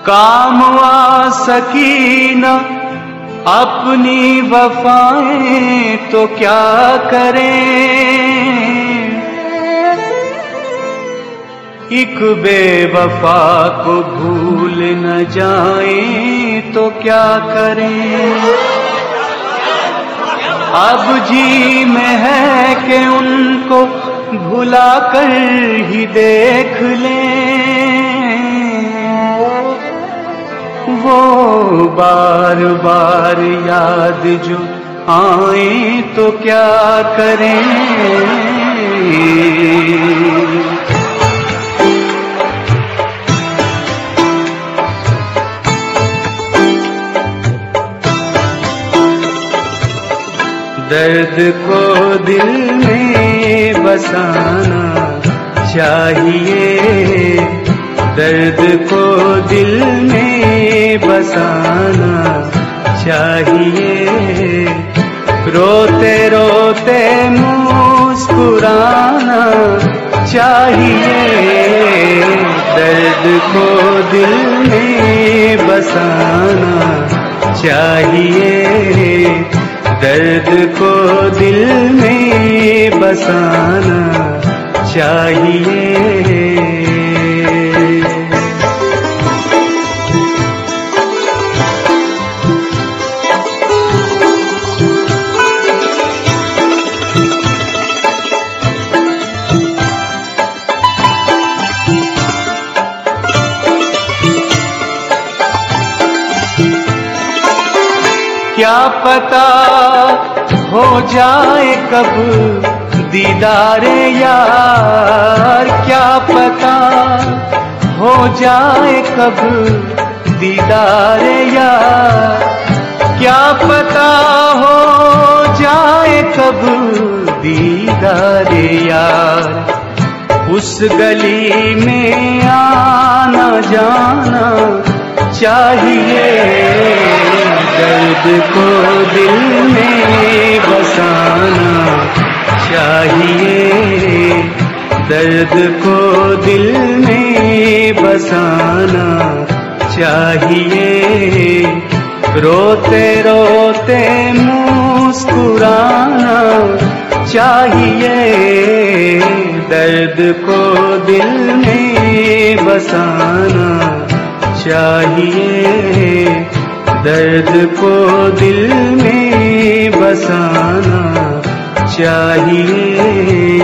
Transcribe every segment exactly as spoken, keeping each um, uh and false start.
काम आ सकी न अपनी वफाएं तो क्या करें। एक बेवफा को भूल न जाएं तो क्या करें। अब जी में है कि उनको भुला कर ही देख लें। वो बार बार याद जो आए तो क्या करें। दर्द को दिल में बसाना चाहिए। दर्द को दिल में बसाना चाहिए। रोते रोते मुस्कुराना चाहिए। दर्द को दिल में बसाना चाहिए। दर्द को दिल में बसाना चाहिए। क्या पता हो जाए कब दीदारे यार। क्या पता हो जाए कब दीदारे यार। क्या पता हो जाए कब दीदारे यार। उस गली में आना जाना चाहिए। दर्द को दिल में बसाना चाहिए। दर्द को दिल में बसाना चाहिए। रोते रोते मुस्कुराना चाहिए। दर्द को दिल में बसाना चाहिए। दर्द को दिल में बसाना चाहिए।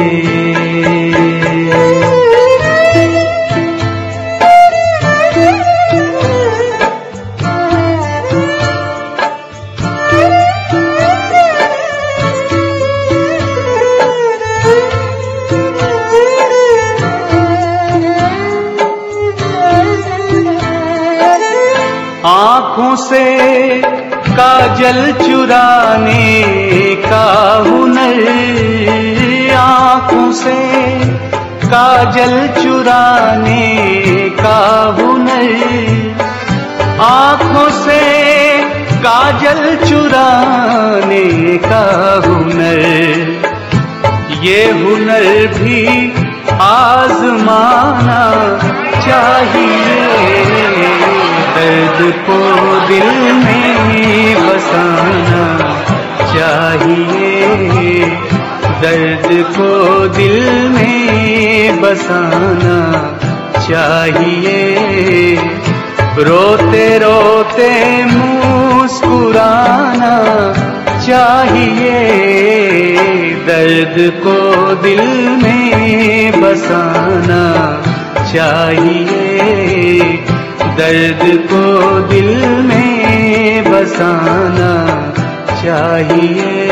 आँखों से काजल चुराने का हुनर। आँखों से काजल चुराने का हुनर। आँखों से काजल चुराने का हुनर। ये हुनर भी आजमाना चाहिए। दर्द को दिल में बसाना चाहिए। दर्द को दिल में बसाना चाहिए। रोते रोते मुस्कुराना चाहिए। दर्द को दिल में बसाना चाहिए। दर्द को दिल में बसाना चाहिए।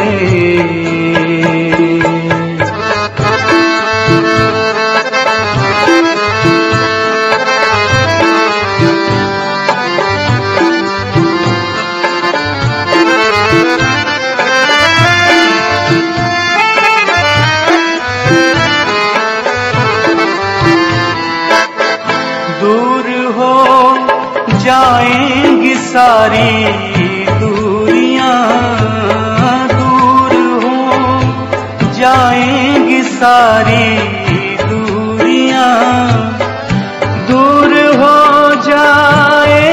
जाएंगी सारी दूरियां। दूर हो जाएंगी सारी दूरियां। दूर हो जाए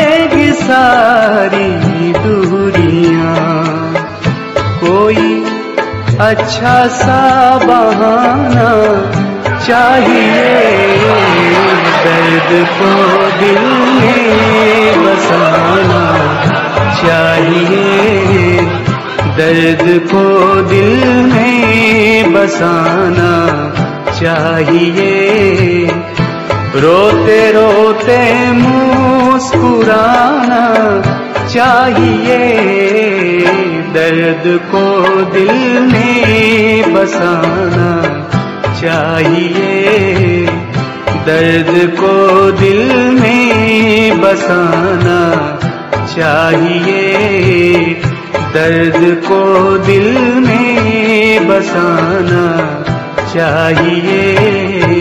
अच्छा सा बहाना चाहिए, दर्द को दिल में बसाना चाहिए, दर्द को दिल में बसाना चाहिए। रोते रोते मुस्कुराना चाहिए, दर्द को दिल में बसाना चाहिए, दर्द को दिल में बसाना चाहिए, दर्द को दिल में बसाना चाहिए।